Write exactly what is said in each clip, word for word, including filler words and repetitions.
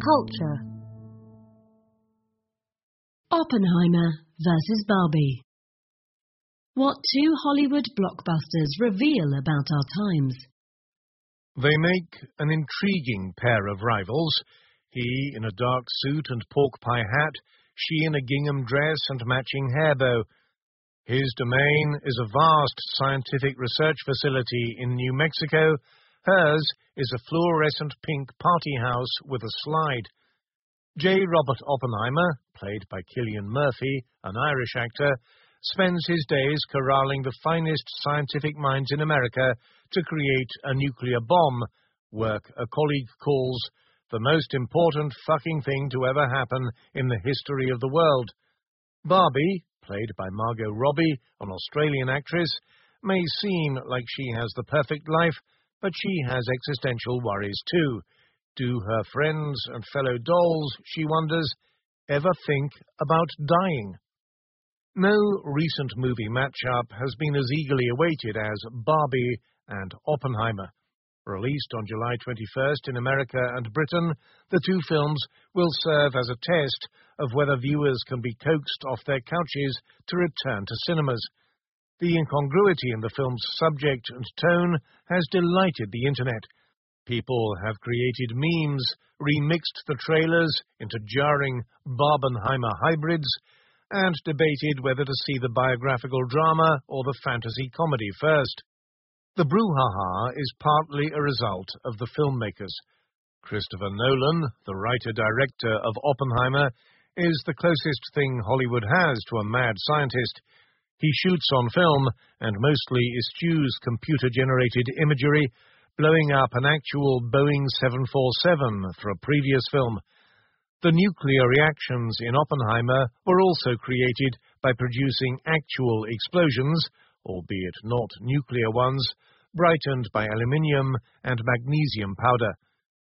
Culture. Oppenheimer versus Barbie. What two Hollywood blockbusters reveal about our times. They make an intriguing pair of rivals, he in a dark suit and pork pie hat, she in a gingham dress and matching hair bow. His domain is a vast scientific research facility in New Mexico. Hers is a fluorescent pink party house with a slide. J. Robert Oppenheimer, played by Cillian Murphy, an Irish actor, spends his days corralling the finest scientific minds in America to create a nuclear bomb, work a colleague calls the most important fucking thing to ever happen in the history of the world. Barbie, played by Margot Robbie, an Australian actress, may seem like she has the perfect life, but she has existential worries too. Do her friends and fellow dolls, she wonders, ever think about dying? No recent movie matchup has been as eagerly awaited as Barbie and Oppenheimer. Released on July twenty-first in America and Britain, the two films will serve as a test of whether viewers can be coaxed off their couches to return to cinemas. The incongruity in the film's subject and tone has delighted the internet. People have created memes, remixed the trailers into jarring Barbenheimer hybrids, and debated whether to see the biographical drama or the fantasy comedy first. The brouhaha is partly a result of the filmmakers. Christopher Nolan, the writer-director of Oppenheimer, is the closest thing Hollywood has to a mad scientist. He shoots on film and mostly eschews computer-generated imagery, blowing up an actual Boeing seven forty-seven for a previous film. The nuclear reactions in Oppenheimer were also created by producing actual explosions, albeit not nuclear ones, brightened by aluminium and magnesium powder.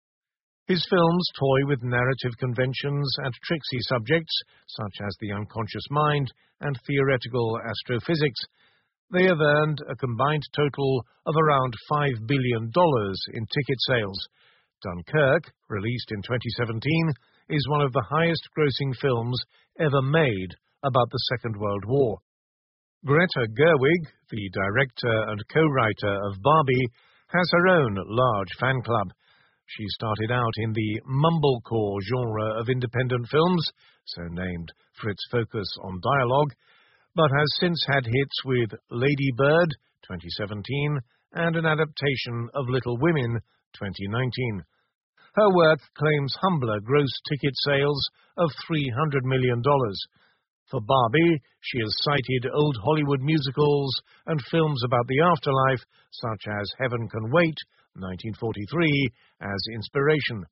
His films toy with narrative conventions and tricksy subjects, such as the unconscious mind and theoretical astrophysics. They have earned a combined total of around five billion dollars in ticket sales. Dunkirk, released in twenty seventeen, is one of the highest-grossing films ever made about the Second World War. Greta Gerwig, the director and co-writer of Barbie, has her own large fan club. She started out in the mumblecore genre of independent films, so named for its focus on dialogue, but has since had hits with Lady Bird, twenty seventeen, and an adaptation of Little Women, twenty nineteen. Her work claims humbler gross ticket sales of three hundred million dollars. For Barbie, she has cited old Hollywood musicals and films about the afterlife, such as Heaven Can Wait, nineteen forty-three, as inspiration.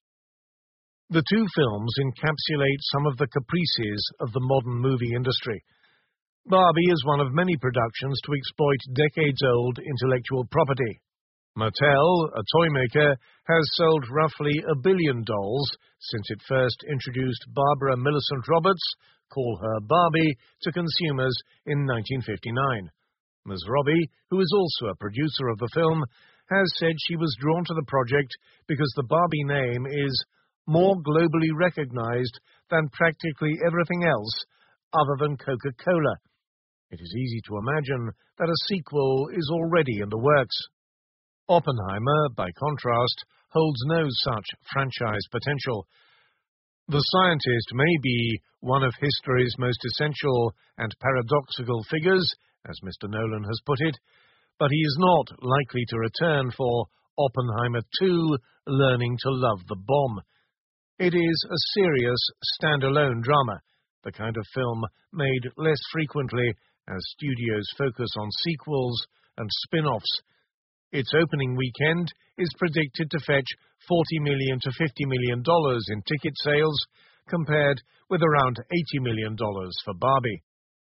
The two films encapsulate some of the caprices of the modern movie industry. Barbie is one of many productions to exploit decades-old intellectual property. Mattel, a toy maker, has sold roughly a billion dolls since it first introduced Barbara Millicent Roberts, Call Her Barbie, to consumers in nineteen fifty-nine. Miz Robbie, who is also a producer of the film, has said she was drawn to the project because the Barbie name is more globally recognized than practically everything else other than Coca-Cola. It is easy to imagine that a sequel is already in the works. Oppenheimer, by contrast, holds no such franchise potential. The scientist may be one of history's most essential and paradoxical figures, as Mister Nolan has put it, but he is not likely to return for Oppenheimer two, Learning to Love the Bomb. It is a serious, standalone drama, the kind of film made less frequently as studios focus on sequels and spin-offs. Its opening weekend is predicted to fetch forty million to fifty million dollars in ticket sales, compared with around eighty million dollars for Barbie.